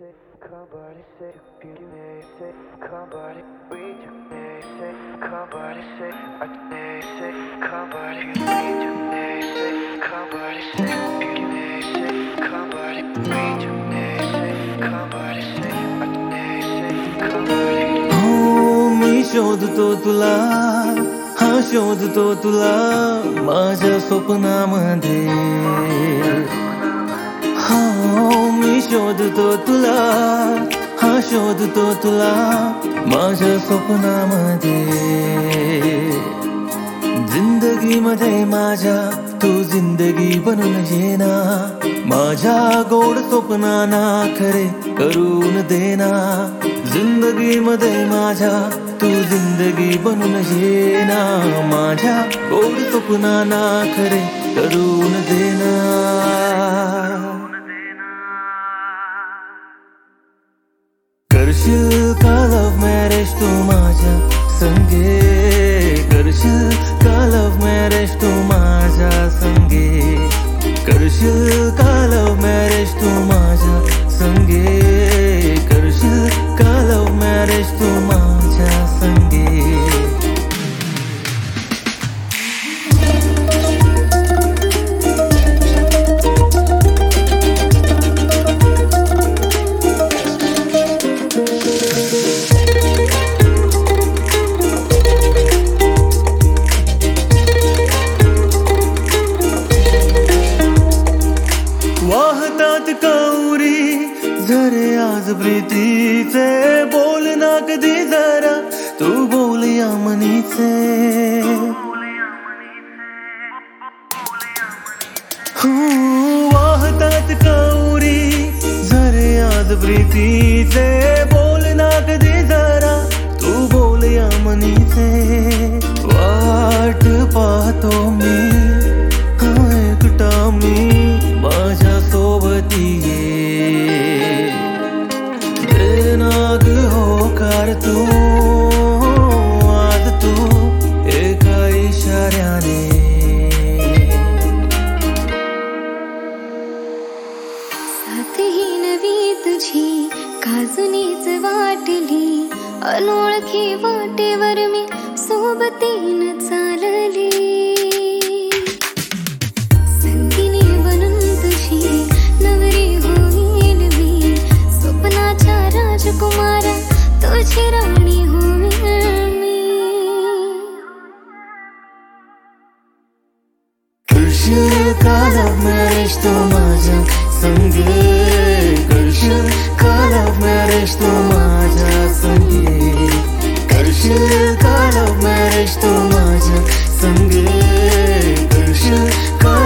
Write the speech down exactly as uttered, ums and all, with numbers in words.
मी शोधतो तुला, हा शोधतो तुला माझ्या स्वप्नामध्ये. हा मी शोधतो तुला, हा शोधतो तुला माझ्या स्वप्नामध्ये. जिंदगी मध्ये माझ्या तू जिंदगी बनून येना, माझ्या गोड स्वप्नांना खरे करून देना. जिंदगी मध्ये माझ्या तू जिंदगी बनून येना, माझ्या गोड स्वप्नांना खरे करून देना. करशील का लव्ह मॅरेज तू माझ्या संगे, करशील का लव्ह मॅरेज तू माझ्या संगे. करशील का लव्ह मॅरेज तू माझ्या संगे, करशील का लव्ह मॅरेज तू माझ्या संगे. वाहतात कौरी झरे आज प्रीतीचे, बोल ना कधी जरा तू बोल या मनीचे. वाहतात कौरी झरे आज प्रीतीचे, बोल ना कधी जरा तू बोल या मनीचे. वाट पाहतो मी, एकटा मी माझ्या सोबती ये. नाग होकार तू आज तू एका इशाऱ्याने. साथ ही नवी तुझी काजुनीच वाटली, अनोळखी वाटेवर मी सोबतीन चालली. राजकुमारा तुझी राणी होईल मी. करशील का लव्ह मॅरेज तू माझ्या संगे, करशील का लव्ह मॅरेज तू माझ्या संगे. करशील का लव्ह मॅरेज तू माझ्या संगे, करशील का